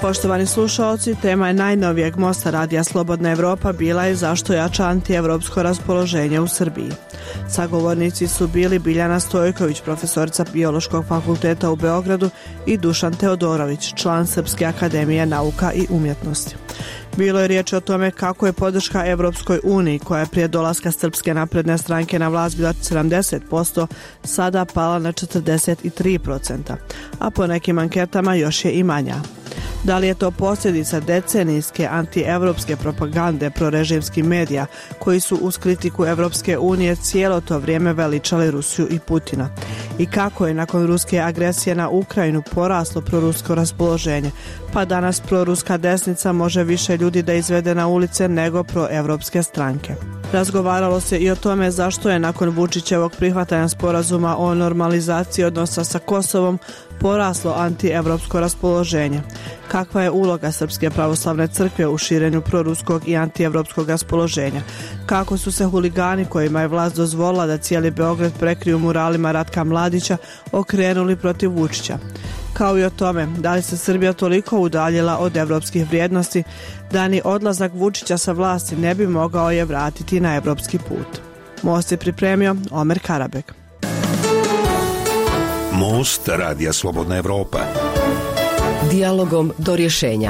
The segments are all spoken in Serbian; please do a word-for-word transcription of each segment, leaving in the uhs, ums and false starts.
Poštovani slušaoci, tema je najnovijeg mosta Radija Slobodna Evropa bila je zašto jača antievropsko raspoloženje u Srbiji. Sagovornici su bili Biljana Stojković, profesorica Biološkog fakulteta u Beogradu, i Dušan Teodorović, član Srpske akademije nauka i umjetnosti. Bilo je riječ o tome kako je podrška Evropskoj uniji, koja je prije dolaska Srpske napredne stranke na vlast bila sedamdeset posto, sada pala na četrdeset tri posto, a po nekim anketama još je i manja. Da li je to posljedica decenijske antievropske propagande prorežimskih medija koji su uz kritiku Evropske unije cijelo to vrijeme veličali Rusiju i Putina? I kako je nakon ruske agresije na Ukrajinu poraslo prorusko raspoloženje, pa danas proruska desnica može više ljudi da izvede na ulice nego proevropske stranke? Razgovaralo se i o tome zašto je nakon Vučićevog prihvatanja sporazuma o normalizaciji odnosa sa Kosovom poraslo antievropsko raspoloženje. Kakva je uloga Srpske pravoslavne crkve u širenju proruskog i antievropskog raspoloženja? Kako su se huligani kojima je vlast dozvolila da cijeli Beograd prekriju muralima Ratka Mladića okrenuli protiv Vučića? Kao i o tome, da li se Srbija toliko udaljila od evropskih vrijednosti da ni odlazak Vučića sa vlasti ne bi mogao je vratiti na evropski put? Most je pripremio Omer Karabek. Most Radija Slobodna Evropa. Dijalogom do rješenja.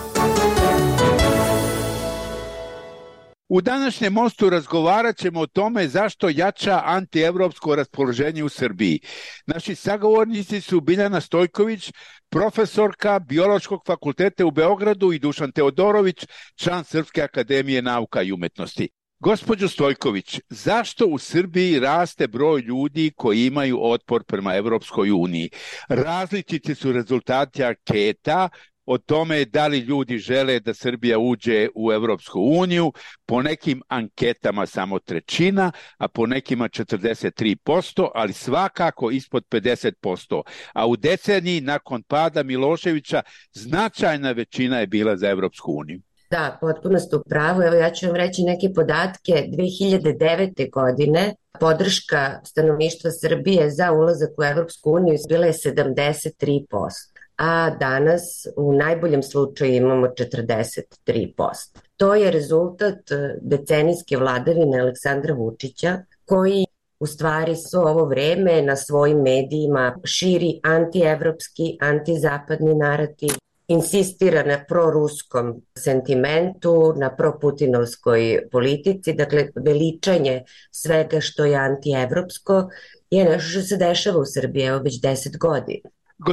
U današnjem mostu razgovarat ćemo o tome zašto jača antievropsko raspoloženje u Srbiji. Naši sagovornici su Biljana Stojković, profesorka Biološkog fakulteta u Beogradu, i Dušan Teodorović, član Srpske akademije nauka i umjetnosti. Gospođo Stojković, zašto u Srbiji raste broj ljudi koji imaju otpor prema Evropskoj uniji? Različiti su rezultati anketa o tome da li ljudi žele da Srbija uđe u Evropsku uniju, po nekim anketama samo trećina, a po nekima četrdeset tri posto, ali svakako ispod pedeset posto. A u deceniji nakon pada Miloševića značajna većina je bila za Evropsku uniju. Da, potpuno ste u pravu. Evo, ja ću vam reći neke podatke. dve hiljade devete. godine podrška stanovništva Srbije za ulazak u Evropsku uniju bila je sedamdeset tri posto, a danas u najboljem slučaju imamo četrdeset tri posto. To je rezultat decenijske vladavine Aleksandra Vučića, koji u stvari su ovo vreme na svojim medijima širi antievropski, antizapadni narativ, insistira na proruskom sentimentu, na proputinovskoj politici, dakle veličanje svega što je antievropsko je nešto što se dešava u Srbiji evo već deset godina.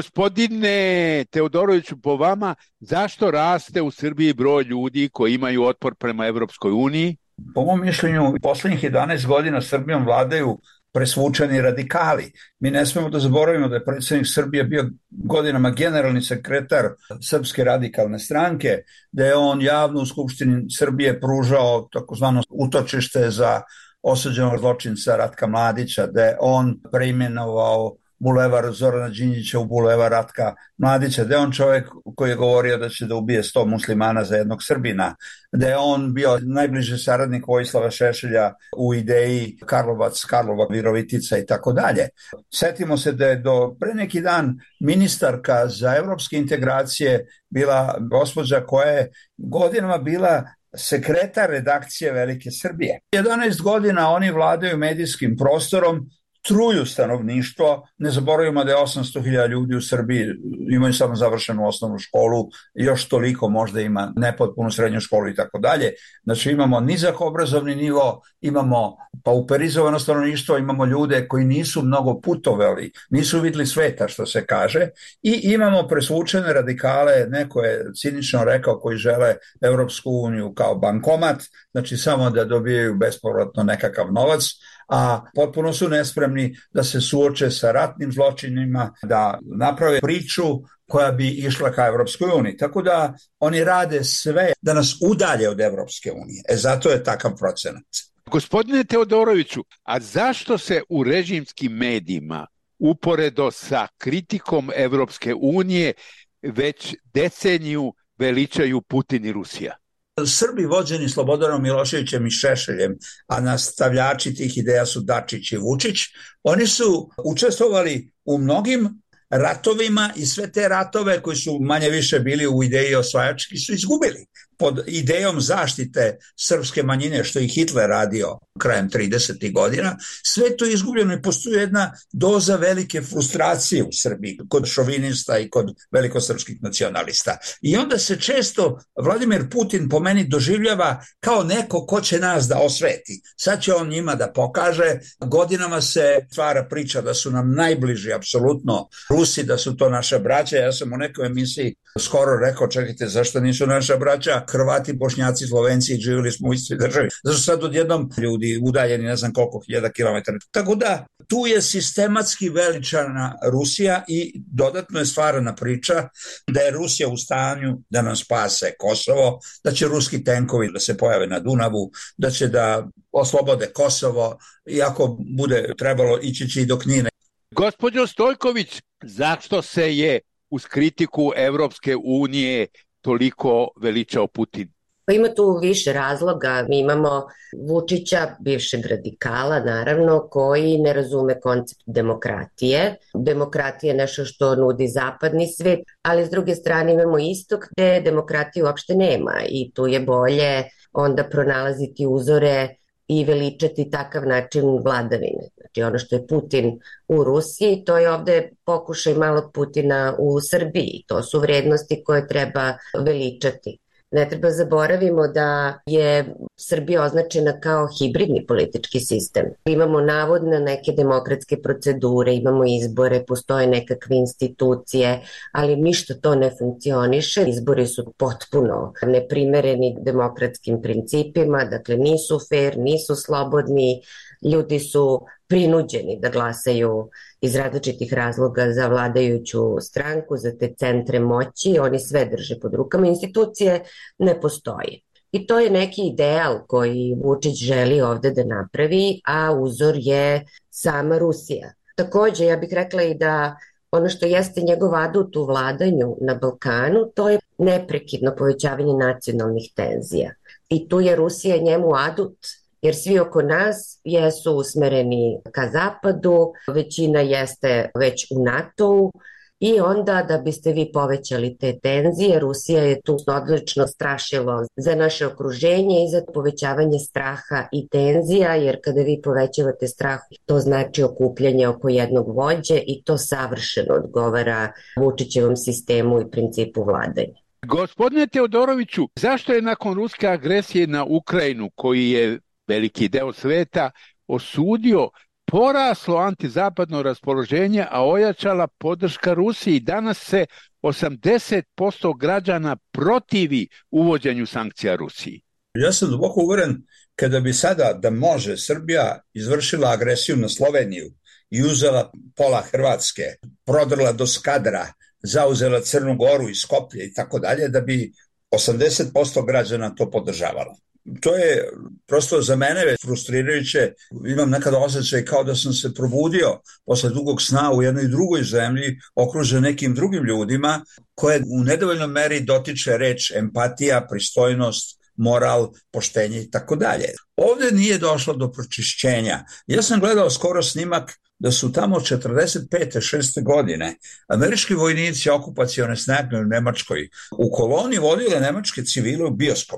Gospodine Teodoroviću, po vama, zašto raste u Srbiji broj ljudi koji imaju otpor prema Evropskoj uniji? Po mom mišljenju, poslednjih jedanaest godina Srbijom vladaju presvučeni radikali. Mi ne smemo da zaboravimo da je predsjednik Srbije bio godinama generalni sekretar Srpske radikalne stranke, da je on javno u Skupštini Srbije pružao takozvano utočište za osuđenog zločinca Ratka Mladića, da je on preimenovao bulevar Zorana Đinđića u bulevar Ratka Mladića, da je on čovjek koji je govorio da će da ubije sto muslimana za jednog Srbina, da je on bio najbliži saradnik Vojislava Šešelja u ideji Karlovac, Karlova, Virovitica i tako dalje. Setimo se da je do pre neki dan ministarka za evropske integracije bila gospođa koja je godinama bila sekretar redakcije Velike Srbije. jedanaest godina oni vladaju medijskim prostorom, truju stanovništvo, ne zaboravimo da je osamsto hiljada ljudi u Srbiji imaju samo završenu osnovnu školu, još toliko možda ima nepotpunu srednju školu i tako dalje. Znači imamo nizak obrazovni nivo, imamo pauperizovano stanovništvo, imamo ljude koji nisu mnogo putovali, nisu vidjeli sveta, što se kaže, i imamo presvučene radikale, neko je cinično rekao, koji žele Evropsku uniju kao bankomat, znači samo da dobijaju bespovratno nekakav novac, a potpuno su nespremni da se suoče sa ratnim zločinima, da naprave priču koja bi išla ka Evropskoj uniji. Tako da oni rade sve da nas udalje od Evropske unije. E zato je takav procenat. Gospodine Teodoroviću, a zašto se u režimskim medijima uporedo sa kritikom Evropske unije već deceniju veličaju Putin i Rusija? Srbi vođeni Slobodanom Miloševićem i Šešeljem, a nastavljači tih ideja su Dačić i Vučić, oni su učestvovali u mnogim ratovima i sve te ratove koji su manje više bili u ideji osvajački su izgubili. Pod idejom zaštite srpske manjine, što je Hitler radio krajem tridesetih godina, sve to je izgubljeno i postoji jedna doza velike frustracije u Srbiji kod šovinista i kod velikosrpskih nacionalista. I onda se često Vladimir Putin po meni doživljava kao neko ko će nas da osveti. Sad će on njima da pokaže. Godinama se stvara priča da su nam najbliži apsolutno Rusi, da su to naša braća. Ja sam u nekoj emisiji skoro rekao, čekajte, zašto nisu naša braća Hrvati, Bošnjaci, Slovenci, živjeli smo u istoj državi. Zašto sad odjednom ljudi udaljeni ne znam koliko hiljada kilometara. Tako da tu je sistematski veličana Rusija i dodatno je stvarana priča da je Rusija u stanju da nam spase Kosovo, da će ruski tenkovi da se pojave na Dunavu, da će da oslobode Kosovo i ako bude trebalo ići će i do Knina. Gospođo Stojković, zašto se je uz kritiku Evropske unije toliko veličao Putin? Pa ima tu više razloga. Mi imamo Vučića, bivšeg radikala, naravno, koji ne razume koncept demokratije. Demokratija je nešto što nudi zapadni svet, ali s druge strane imamo istok gde demokratije uopšte nema i tu je bolje onda pronalaziti uzore i veličati takav način vladavine. Znači ono što je Putin u Rusiji, to je ovde pokušaj malog Putina u Srbiji. To su vrednosti koje treba veličati. Ne treba zaboravimo da je Srbija označena kao hibridni politički sistem. Imamo navodno neke demokratske procedure, imamo izbore, postoje nekakve institucije, ali ništa to ne funkcioniše. Izbori su potpuno neprimereni demokratskim principima, dakle nisu fair, nisu slobodni, ljudi su prinuđeni da glasaju iz različitih razloga za vladajuću stranku, za te centre moći, oni sve drže pod rukama, institucije ne postoje. I to je neki ideal koji Vučić želi ovde da napravi, a uzor je sama Rusija. Takođe, ja bih rekla i da ono što jeste njegov adut u vladanju na Balkanu, to je neprekidno povećavanje nacionalnih tenzija. I tu je Rusija njemu adut, jer svi oko nas jesu usmereni ka zapadu, većina jeste već u NATO-u i onda da biste vi povećali te tenzije, Rusija je tu odlično strašilo za naše okruženje i za povećavanje straha i tenzija, jer kada vi povećavate strah, to znači okupljanje oko jednog vođe i to savršeno odgovara Vučićevom sistemu i principu vladanja. Gospodine Teodoroviću, zašto je nakon ruske agresije na Ukrajinu, koji je veliki deo sveta osudio, poraslo antizapadno raspoloženje, a ojačala podrška Rusiji? Danas se osamdeset posto građana protivi uvođenju sankcija Rusiji. Ja sam duboko uveren kada bi sada da može Srbija izvršila agresiju na Sloveniju i uzela pola Hrvatske, prodrla do Skadra, zauzela Crnu Goru i Skoplje i tako dalje, da bi osamdeset posto građana to podržavalo. To je prosto za mene već frustrirajuće. Imam nekada osjećaj kao da sam se probudio posle dugog sna u jednoj drugoj zemlji, okružen nekim drugim ljudima, koje u nedovoljnoj meri dotiče reč empatija, pristojnost, moral, poštenje i tako dalje. Ovde nije došlo do pročišćenja. Ja sam gledao skoro snimak da su tamo četrdeset pete šeste godine američki vojnici okupacione snage u Nemačkoj u koloni vodile nemačke civile u bioskop.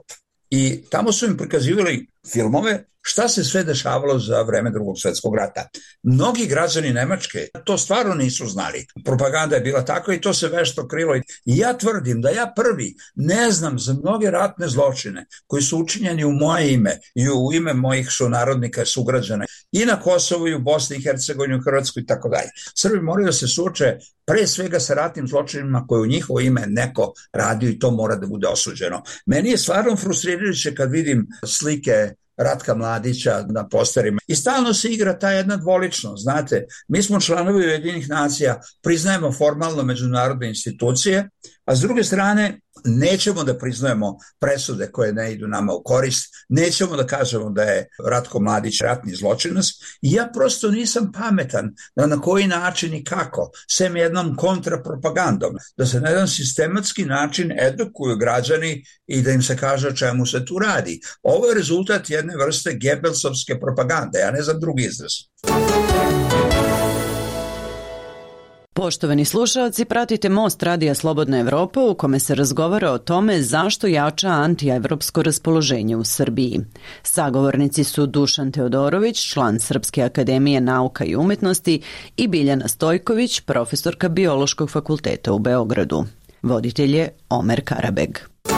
I tamo su im prikazivali filmove šta se sve dešavalo za vreme Drugog svjetskog rata. Mnogi građani Nemačke to stvarno nisu znali. Propaganda je bila takva i to se vešto krilo. I ja tvrdim da ja prvi ne znam za mnoge ratne zločine koji su učinjeni u moje ime i u ime mojih sunarodnika, sugrađana i na Kosovu i u Bosni i Hercegovini, u Hrvatskoj i tako dalje. Srbi moraju da se suoče pre svega sa ratnim zločinima koje u njihovo ime neko radio i to mora da bude osuđeno. Meni je stvarno frustrirajuće kad vidim slike Ratka Mladića na posterima. I stalno se igra ta jedna dvoličnost, znate, mi smo članovi Ujedinjenih nacija, priznajemo formalno međunarodne institucije, a s druge strane nećemo da priznajemo presude koje ne idu nama u korist, nećemo da kažemo da je Ratko Mladić ratni zločinac i ja prosto nisam pametan da na koji način i kako, sem jednom kontrapropagandom, da se na jedan sistematski način edukuju građani i da im se kaže o čemu se tu radi. Ovo je rezultat jedne vrste Gebelsovske propagande, ja ne znam drugi izraz. Poštovani slušalci, pratite Most Radija Slobodna Evropa u kome se razgovara o tome zašto jača antievropsko raspoloženje u Srbiji. Sagovornici su Dušan Teodorović, član Srpske akademije nauka i umetnosti, i Biljana Stojković, profesorka Biološkog fakulteta u Beogradu. Voditelj je Omer Karabeg.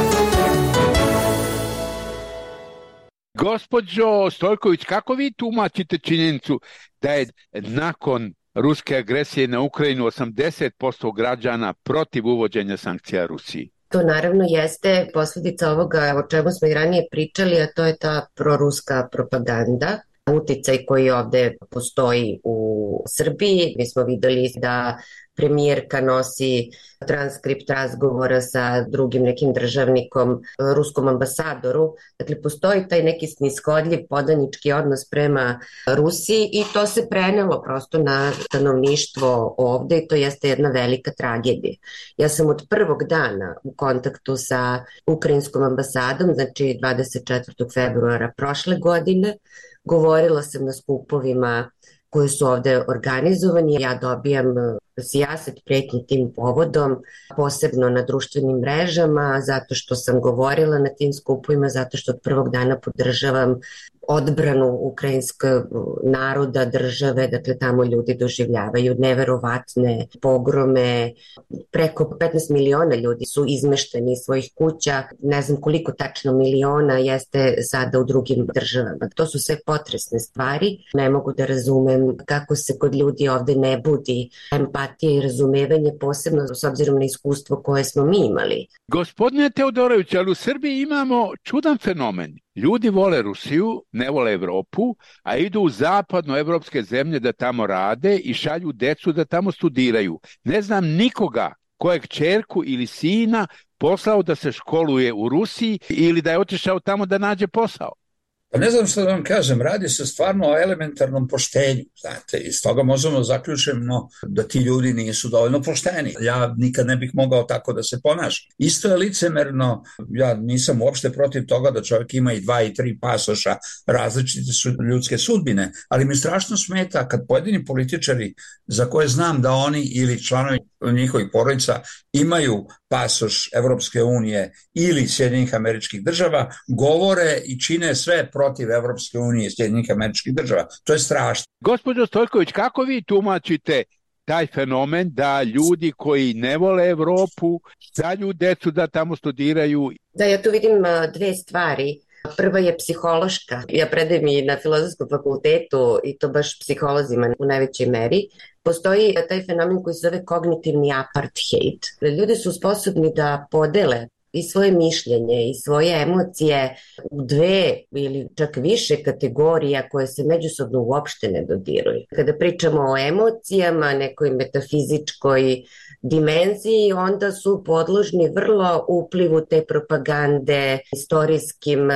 Gospođo Stojković, kako vi tumačite činjenicu da je nakon ruske agresije na Ukrajinu osamdeset posto građana protiv uvođenja sankcija Rusiji? To naravno jeste posljedica ovoga o čemu smo i ranije pričali, a to je ta proruska propaganda, uticaj koji ovde postoji u Srbiji. Mi smo videli da premijerka nosi transkript razgovora sa drugim nekim državnikom, ruskom ambasadoru. Dakle, postoji taj neki snishodljiv podanički odnos prema Rusiji i to se prenelo prosto na stanovništvo ovde i to jeste jedna velika tragedija. Ja sam od prvog dana u kontaktu sa ukrajinskom ambasadom, znači dvadeset četvrtog februara prošle godine, govorila sam na skupovima koji su ovde organizovani. Ja dobijam sijaset pretnji tim povodom, posebno na društvenim mrežama, zato što sam govorila na tim skupovima, zato što od prvog dana podržavam odbranu ukrajinskog naroda, države, dakle tamo ljudi doživljavaju neverovatne pogrome, preko petnaest miliona ljudi su izmešteni iz svojih kuća, ne znam koliko tačno miliona jeste sada u drugim državama. To su sve potresne stvari, ne mogu da razumem kako se kod ljudi ovde ne budi empatija i razumevanje, posebno s obzirom na iskustvo koje smo mi imali. Gospodine Teodorović, ali u Srbiji imamo čudan fenomen. Ljudi vole Rusiju, ne vole Evropu, a idu u zapadnoevropske zemlje da tamo rade i šalju decu da tamo studiraju. Ne znam nikoga kojeg ćerku ili sina poslao da se školuje u Rusiji ili da je otišao tamo da nađe posao. Pa ne znam što da vam kažem, radi se stvarno o elementarnom poštenju, znate, iz toga možemo zaključimo da ti ljudi nisu dovoljno pošteni. Ja nikad ne bih mogao tako da se ponašam. Isto je licemerno, ja nisam uopšte protiv toga da čovjek ima i dva i tri pasoša, različite su ljudske sudbine, ali mi strašno smeta kad pojedini političari za koje znam da oni ili članovi njihovih porodica imaju pasoš Evropske unije ili Sjedinjenih Američkih Država, govore i čine sve protiv Evropske unije i Sjedinjenih Američkih Država. To je strašno. Gospođo Stojković, kako vi tumačite taj fenomen da ljudi koji ne vole Evropu šalju decu da tamo studiraju? Da, ja tu vidim dve stvari. Prva je psihološka. Ja predajem i na Filozofskom fakultetu i to baš psiholozima u najvećoj meri. Postoji taj fenomen koji se zove kognitivni apartheid. Ljudi su sposobni da podele i svoje mišljenje i svoje emocije u dve ili čak više kategorija koje se međusobno uopšte ne dodiruju. Kada pričamo o emocijama, nekoj metafizičkoj dimenziji, onda su podložni vrlo uplivu te propagande, istorijskim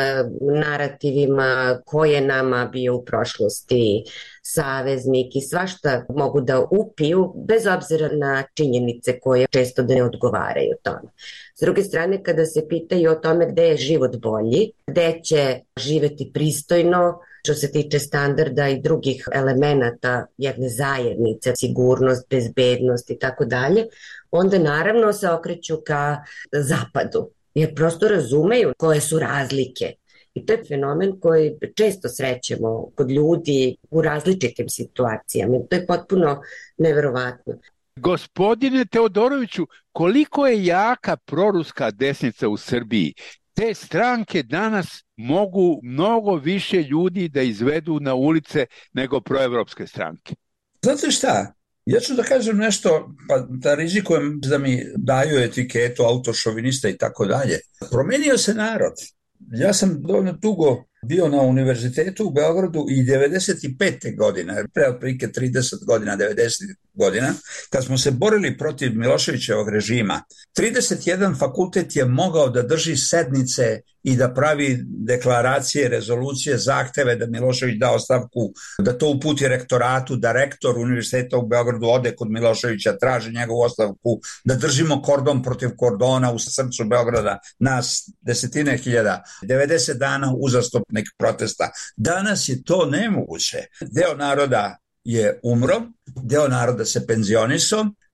narativima koje nama bio u prošlosti saveznik i svašta mogu da upiju bez obzira na činjenice koje često ne odgovaraju tome. S druge strane, kada se pitaju o tome gde je život bolji, gde će živeti pristojno, što se tiče standarda i drugih elemenata jedne zajednice, sigurnost, bezbednost i tako dalje, onda naravno se okreću ka zapadu, jer prosto razumeju koje su razlike. I to je fenomen koji često srećemo kod ljudi u različitim situacijama. To je potpuno neverovatno. Gospodine Teodoroviću, koliko je jaka proruska desnica u Srbiji? Te stranke danas mogu mnogo više ljudi da izvedu na ulice nego proevropske stranke. Znate šta? Ja ću da kažem nešto, pa da rizikujem da mi daju etiketu autošovinista i tako dalje. Promenio se narod. Ja sam dovoljno dugo bio na univerzitetu u Beogradu i devedeset pete godine, pre otprilike trideset godina, devedeset godina, kad smo se borili protiv Miloševićevog režima, trideset jedan fakultet je mogao da drži sednice i da pravi deklaracije, rezolucije, zahteve da Milošević da ostavku, da to uputi rektoratu, da rektor univerziteta u Beogradu ode kod Miloševića, traži njegovu ostavku, da držimo kordon protiv kordona u srcu Beograda, nas desetine hiljada, devedeset dana uzastopnih protesta. Danas je to nemoguće. Deo naroda je umro, deo naroda se penzionisao,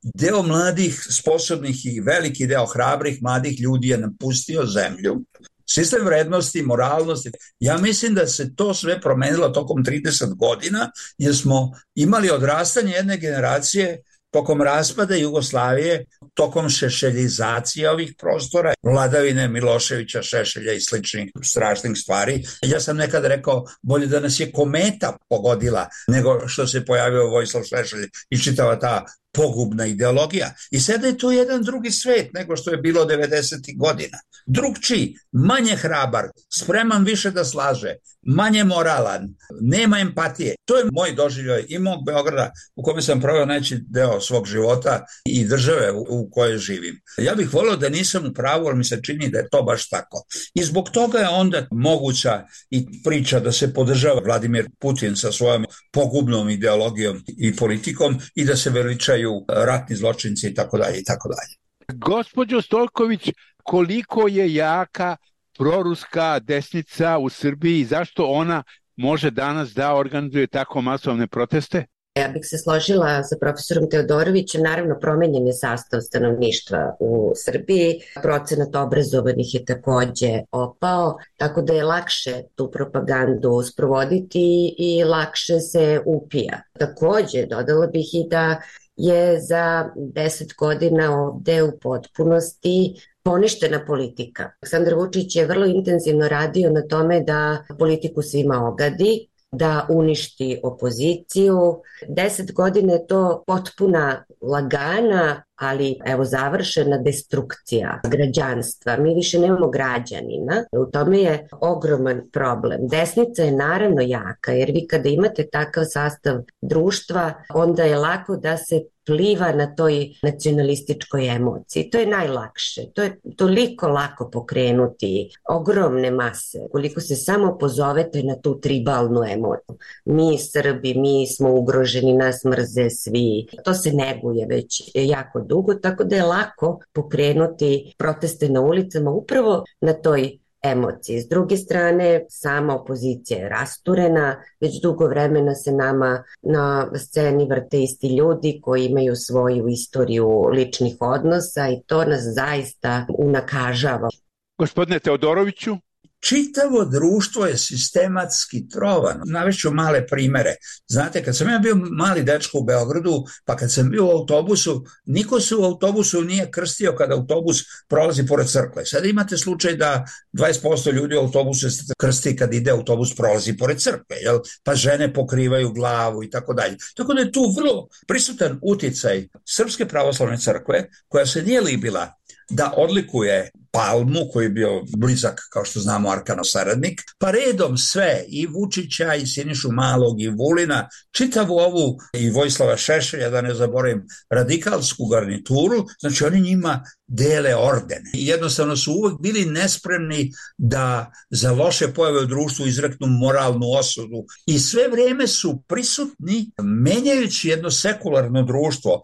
deo mladih, sposobnih i veliki deo hrabrih mladih ljudi je napustio zemlju. Sistem vrednosti, moralnosti, ja mislim da se to sve promenilo tokom trideset godina, jer smo imali odrastanje jedne generacije tokom raspada Jugoslavije, tokom šešeljizacije ovih prostora, vladavine Miloševića, Šešelja i sličnih strašnih stvari. Ja sam nekad rekao, bolje da nas je kometa pogodila nego što se pojavio Vojislav Šešelj i čitava ta pogubna ideologija. I sada je to jedan drugi svet nego što je bilo devedesetih godina. Drugčiji, manje hrabar, spreman više da slaže, manje moralan, nema empatije. To je moj doživljaj i mog Beograda u kome sam proveo najveći deo svog života i države u, u kojoj živim. Ja bih volio da nisam u pravu, ali mi se čini da je to baš tako. I zbog toga je onda moguća i priča da se podržava Vladimir Putin sa svojom pogubnom ideologijom i politikom i da se veličaju ratni zločinci i tako dalje i tako dalje. Gospođo Stojković, koliko je jaka proruska desnica u Srbiji i zašto ona može danas da organizuje tako masovne proteste? Ja bih se složila sa profesorom Teodorovićem, naravno promenjen je sastav stanovništva u Srbiji, procenat obrazovanih je takođe opao, tako da je lakše tu propagandu sprovoditi i lakše se upija. Takođe, dodala bih i da je za deset godina ovde u potpunosti poništena politika. Aleksandar Vučić je vrlo intenzivno radio na tome da politiku svima ogadi, da uništi opoziciju. Deset godina je to potpuna lagana, ali evo završena destrukcija građanstva. Mi više nemamo građanina. U tome je ogroman problem. Desnica je naravno jaka, jer vi kada imate takav sastav društva, onda je lako da se pliva na toj nacionalističkoj emociji. To je najlakše. To je toliko lako pokrenuti ogromne mase, koliko se samo pozovete na tu tribalnu emociju. Mi Srbi, mi smo ugroženi, nas mrze svi. To se neguje već jako dugo, tako da je lako pokrenuti proteste na ulicama upravo na toj emociji. S druge strane, sama opozicija je rasturena, već dugo vremena se nama na sceni vrte isti ljudi koji imaju svoju istoriju ličnih odnosa i to nas zaista unakažava. Gospodine Teodoroviću? Čitavo društvo je sistematski trovano. Navešću male primere. Znate, kad sam ja bio mali dečko u Beogradu, pa kad sam bio u autobusu, niko se u autobusu nije krstio kada autobus prolazi pored crkve. Sada imate slučaj da dvadeset posto ljudi u autobusu se krsti kad ide autobus prolazi pored crkve, jel? Pa žene pokrivaju glavu i tako dalje. Tako da je tu vrlo prisutan uticaj Srpske pravoslavne crkve, koja se nije libila da odlikuje Palmu, koji je bio blizak, kao što znamo, Arkanov saradnik, pa redom sve, i Vučića, i Sinišu Malog, i Vulina, čitavu ovu, i Vojislava Šešelja, da ne zaboravim, radikalsku garnituru, znači oni njima dele ordene. I jednostavno su uvek bili nespremni da za loše pojave u društvu izreknu moralnu osudu. I sve vreme su prisutni, menjajući jedno sekularno društvo,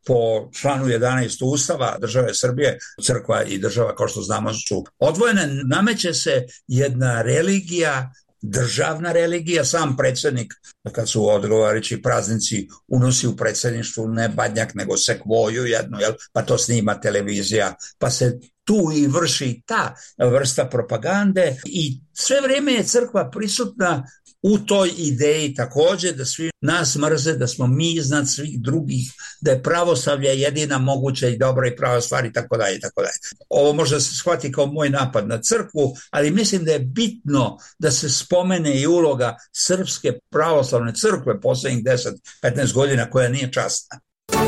po članu jedanaest Ustava države Srbije, crkva i država, kao što znamo, su odvojene. Nameće se jedna religija, državna religija. Sam predsjednik, kad su odgovarajući praznici, unosi u predsjedništvu ne badnjak, nego sekvoju jednu, jel? Pa to snima televizija, pa se tu i vrši ta vrsta propagande i sve vrijeme je crkva prisutna u toj ideji također da svi nas mrze, da smo mi iznad svih drugih, da je pravoslavlje jedina moguća i dobra i prava stvar i tako dalje i tako dalje. Ovo možda se shvati kao moj napad na crkvu, ali mislim da je bitno da se spomene i uloga Srpske pravoslavne crkve posljednjih deset do petnaest godina koja nije časna.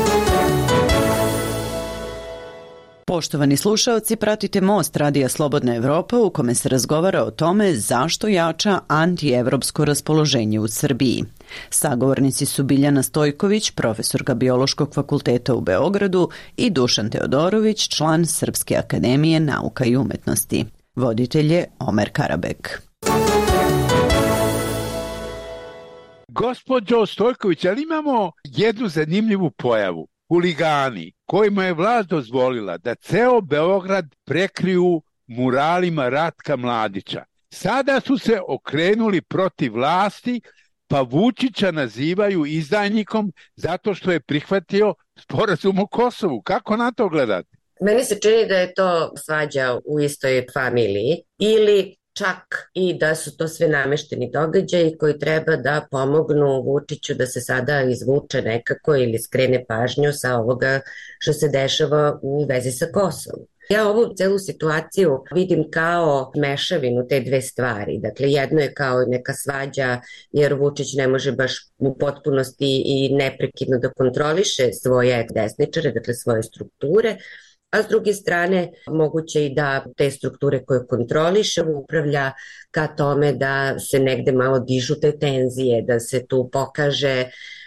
Poštovani slušaoci, pratite Most Radija Slobodna Evropa u kome se razgovara o tome zašto jača antievropsko raspoloženje u Srbiji. Sagovornici su Biljana Stojković, profesorka Biološkog fakulteta u Beogradu, i Dušan Teodorović, član Srpske akademije nauka i umetnosti. Voditelj je Omer Karabek. Gospođo Stojković, ali imamo jednu zanimljivu pojavu. Huligani kojima je vlast dozvolila da ceo Beograd prekriju muralima Ratka Mladića. Sada su se okrenuli protiv vlasti, pa Vučića nazivaju izdajnikom zato što je prihvatio sporazum o Kosovu. Kako na to gledate? Meni se čini da je to svađa u istoj familiji ili čak i da su to sve namešteni događaji koji treba da pomognu Vučiću da se sada izvuče nekako ili skrene pažnju sa ovoga što se dešava u vezi sa Kosovom. Ja ovu celu situaciju vidim kao mešavinu te dve stvari. Dakle, jedno je kao neka svađa jer Vučić ne može baš u potpunosti i neprekidno da kontroliše svoje desničare, dakle svoje strukture, a s druge strane moguće i da te strukture koje kontroliše upravlja ka tome da se negde malo dižu te tenzije, da se tu pokaže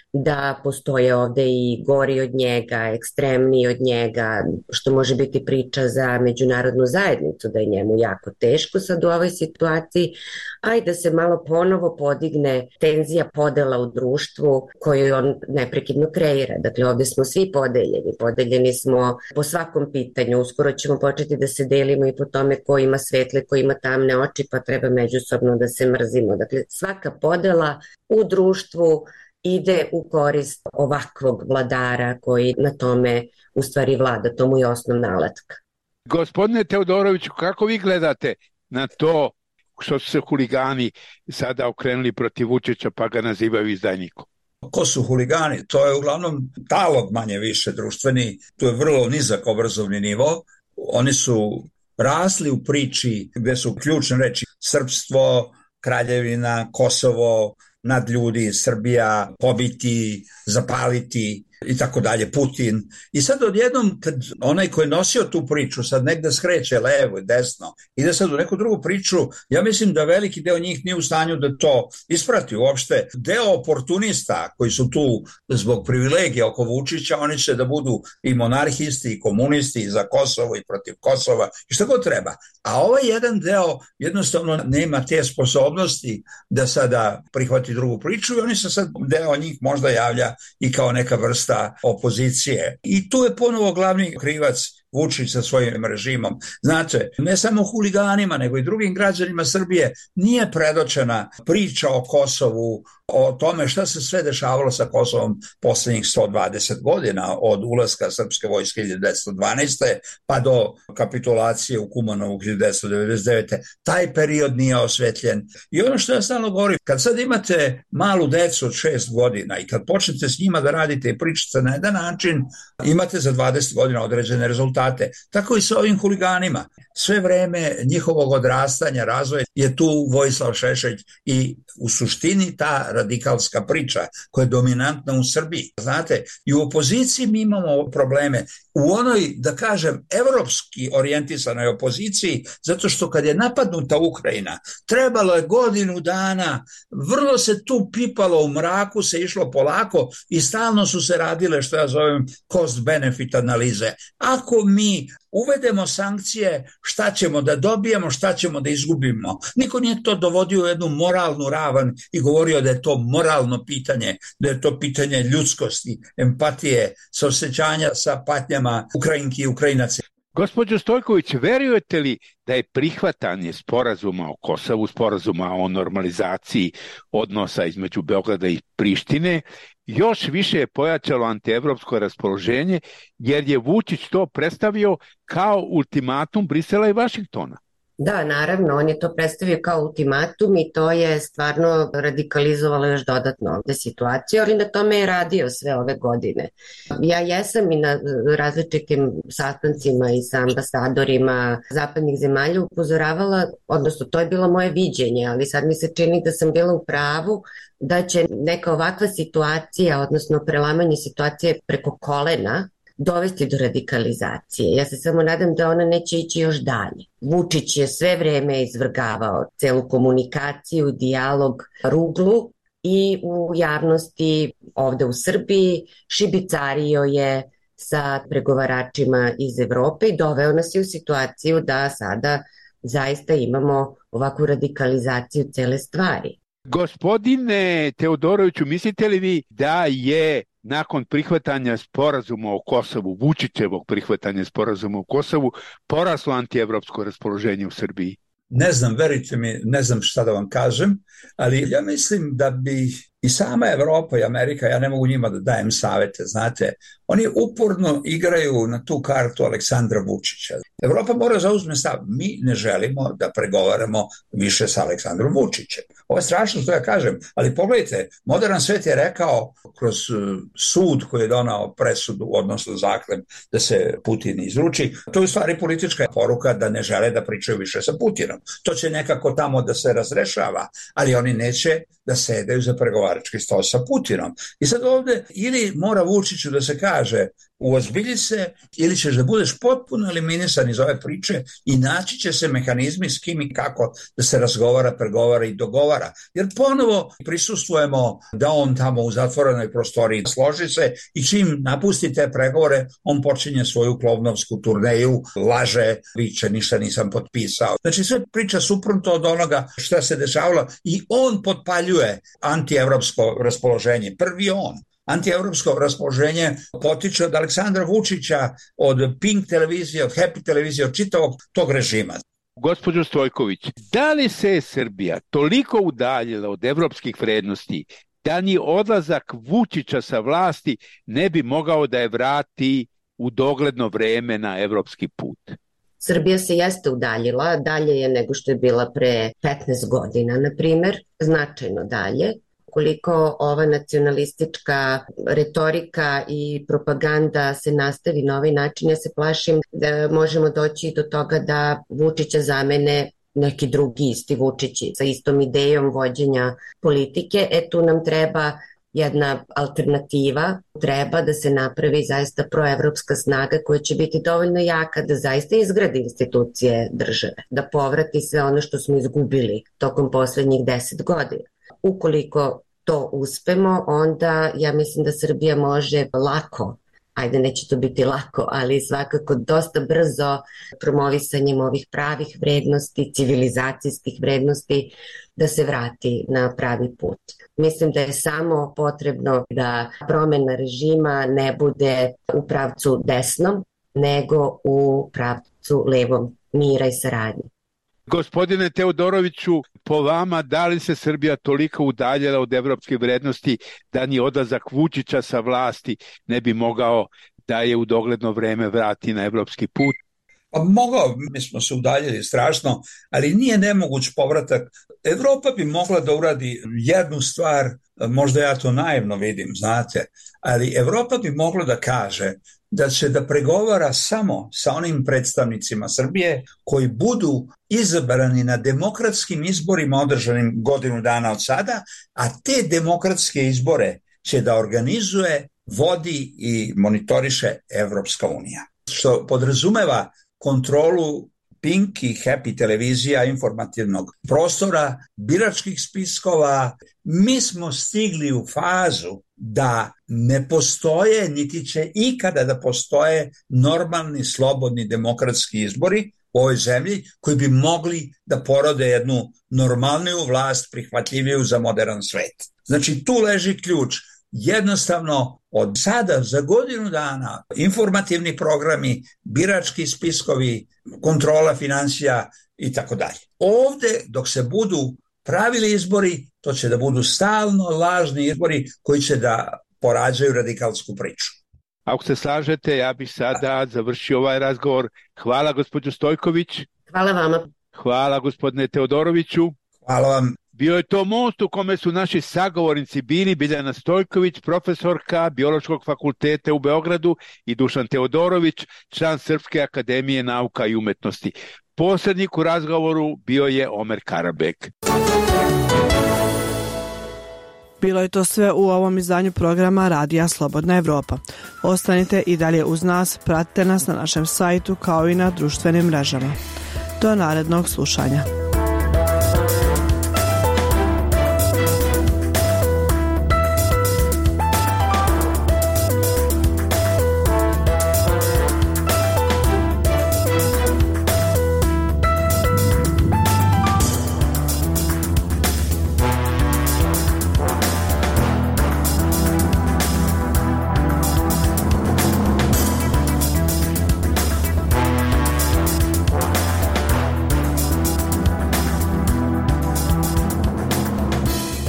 da postoje ovde i gori od njega, ekstremniji od njega, što može biti priča za međunarodnu zajednicu, da je njemu jako teško sad u ovoj situaciji, a i da se malo ponovo podigne tenzija podela u društvu koju on neprekidno kreira. Dakle, ovde smo svi podeljeni, podeljeni smo po svakom pitanju, uskoro ćemo početi da se delimo i po tome ko ima svetle, ko ima tamne oči, pa treba međusobno da se mrzimo. Dakle, svaka podela u društvu ide u korist ovakvog vladara koji na tome u stvari vlada, to mu je osnovna alatka. Gospodine Teodoroviću, kako vi gledate na to što su se huligani sada okrenuli protiv Vučića pa ga nazivaju izdajnikom? Ko su huligani? To je uglavnom talog manje više društveni, to je vrlo nizak obrazovni nivo. Oni su rasli u priči gde su ključne reči srpstvo, kraljevina, Kosovo, nadljudi, Srbija, pobiti, zapaliti i tako dalje, Putin. I sad odjednom, kad onaj ko je nosio tu priču sad negde skreće levo i desno, ide sad u neku drugu priču, ja mislim da veliki deo njih nije u stanju da to isprati uopšte. Deo oportunista koji su tu zbog privilegija oko Vučića, oni će da budu i monarhisti i komunisti i za Kosovo i protiv Kosova i šta god treba. A ovaj jedan deo jednostavno nema te sposobnosti da sada prihvati drugu priču i oni se sad, deo njih možda javlja i kao neka vrsta opozicije. I tu je ponovo glavni krivac Vučić sa svojim režimom. Znate, ne samo huliganima, nego i drugim građanima Srbije nije predočena priča o Kosovu, o tome šta se sve dešavalo sa Kosovom poslednjih sto dvadeset godina, od ulaska srpske vojske hiljadu devetsto dvanaeste. pa do kapitulacije u Kumanovu hiljadu devetsto devedeset devete. Taj period nije osvetljen. I ono što ja stalno govorim, kad sad imate malu decu od šest godina i kad počnete s njima da radite i pričate na jedan način, imate za dvadeset godina određene rezultate. Tako i sa ovim huliganima. Sve vreme njihovog odrastanja, razvoja je tu Vojislav Šešelj i u suštini ta radikalska priča koja je dominantna u Srbiji. Znate, i u opoziciji mi imamo probleme. U onoj, da kažem, evropski orijentisanoj opoziciji, zato što kad je napadnuta Ukrajina, trebalo je godinu dana, vrlo se tu pipalo u mraku, se išlo polako i stalno su se radile, što ja zovem, cost-benefit analize. Ako mi uvedemo sankcije, šta ćemo da dobijemo, šta ćemo da izgubimo. Niko nije to dovodio u jednu moralnu ravan i govorio da je to moralno pitanje, da je to pitanje ljudskosti, empatije, saosećanja sa patnjama Ukrajinki i Ukrajinaca. Gospođo Stojković, verujete li da je prihvatanje sporazuma o Kosovu, sporazuma o normalizaciji odnosa između Beograda i Prištine, još više je pojačalo antievropsko raspoloženje, jer je Vučić to predstavio kao ultimatum Brisela i Vašingtona? Da, naravno, on je to predstavio kao ultimatum i to je stvarno radikalizovalo još dodatno ovde situaciju, ali na tome je radio sve ove godine. Ja jesam i na različitim sastancima i sa ambasadorima zapadnih zemalja upozoravala, odnosno to je bilo moje viđenje, ali sad mi se čini da sam bila u pravu da će neka ovakva situacija, odnosno prelamanje situacije preko kolena, dovesti do radikalizacije. Ja se samo nadam da ona neće ići još dalje. Vučić je sve vreme izvrgavao celu komunikaciju, dijalog ruglu i u javnosti ovde u Srbiji šibicario je sa pregovaračima iz Evrope i doveo nas je u situaciju da sada zaista imamo ovakvu radikalizaciju cele stvari. Gospodine Teodoroviću, mislite li vi da je nakon prihvatanja sporazuma o Kosovu, Vučićevog prihvatanja sporazuma o Kosovu, poraslo antievropsko raspoloženje u Srbiji? Ne znam, verujte mi, ne znam šta da vam kažem, ali ja mislim da bi I sama Evropa i Amerika, ja ne mogu njima da dajem savete, znate, oni uporno igraju na tu kartu Aleksandra Vučića. Evropa mora zauzme stav, mi ne želimo da pregovaramo više sa Aleksandrom Vučićem. Ovo je strašno što ja kažem, ali pogledajte, modern svet je rekao kroz sud koji je donao presudu, odnosno zahtev da se Putin izruči, to je u stvari politička poruka da ne žele da pričaju više sa Putinom. To će nekako tamo da se razrešava, ali oni neće da sedaju za pregovarački sto sa Putinom. I sad ovde ili mora Vučiću da se kaže uozbilji se ili ćeš da budeš potpuno eliminisan iz ove priče i naći će se mehanizmi s kim i kako da se razgovara, pregovara i dogovara. Jer ponovo prisustvujemo da on tamo u zatvorenoj prostoriji složi se i čim napusti te pregovore, on počinje svoju klovnovsku turneju, laže, viče, ništa nisam potpisao. Znači sve priča suprotno od onoga šta se dešavalo i on potpaljuje antievropsko raspoloženje. Prvi on. Antievropsko raspoloženje potiče od Aleksandra Vučića, od Pink televizije, od Happy televizije, od čitavog tog režima. Gospođo Stojković, da li se Srbija toliko udaljila od evropskih vrednosti da ni odlazak Vučića sa vlasti ne bi mogao da je vrati u dogledno vreme na evropski put? Srbija se jeste udaljila, dalje je nego što je bila pre petnaest godina, na primer, značajno dalje. Koliko ova nacionalistička retorika i propaganda se nastavi na ovaj način, ja se plašim da možemo doći do toga da Vučića zamene neki drugi isti Vučići sa istom idejom vođenja politike. E tu nam treba jedna alternativa, treba da se napravi zaista proevropska snaga koja će biti dovoljno jaka da zaista izgradi institucije države, da povrati sve ono što smo izgubili tokom poslednjih deset godina. Ukoliko to uspemo, onda ja mislim da Srbija može lako, ajde neće to biti lako, ali svakako dosta brzo promovisanjem ovih pravih vrednosti, civilizacijskih vrednosti, da se vrati na pravi put. Mislim da je samo potrebno da promena režima ne bude u pravcu desnom, nego u pravcu levom, mira i saradnje. Gospodine Teodoroviću, po vama, da li se Srbija toliko udaljila od evropskih vrednosti da ni odlazak Vučića sa vlasti ne bi mogao da je u dogledno vreme vrati na evropski put? Pa mogao, mi smo se udaljili strašno, ali nije nemoguć povratak. Evropa bi mogla da uradi jednu stvar, možda ja to naivno vidim, znate, ali Evropa bi mogla da kaže da će da pregovara samo sa onim predstavnicima Srbije koji budu izabrani na demokratskim izborima održanim godinu dana od sada, a te demokratske izbore će da organizuje, vodi i monitoriše Evropska unija. Što podrazumeva kontrolu Pink i Happy televizija, informativnog prostora, biračkih spiskova. Mi smo stigli u fazu da ne postoje, niti će ikada da postoje normalni, slobodni demokratski izbori u ovoj zemlji koji bi mogli da porode jednu normalniju vlast, prihvatljiviju za modern svet. Znači tu leži ključ. Jednostavno od sada za godinu dana informativni programi, birački spiskovi, kontrola financija i tako dalje. Ovde dok se budu pravili izbori, to će da budu stalno lažni izbori koji će da porađaju radikalsku priču. Ako se slažete, ja bih sada završio ovaj razgovor. Hvala gospođo Stojković. Hvala vama. Hvala gospodine Teodoroviću. Hvala vam. Bio je to most u kome su naši sagovornici bili Biljana Stojković, profesorka Biološkog fakulteta u Beogradu, i Dušan Teodorović, član Srpske akademije nauka i umetnosti. Posrednik u razgovoru bio je Omer Karabek. Bilo je to sve u ovom izdanju programa Radija Slobodna Evropa. Ostanite i dalje uz nas, pratite nas na našem sajtu kao i na društvenim mrežama. Do narednog slušanja.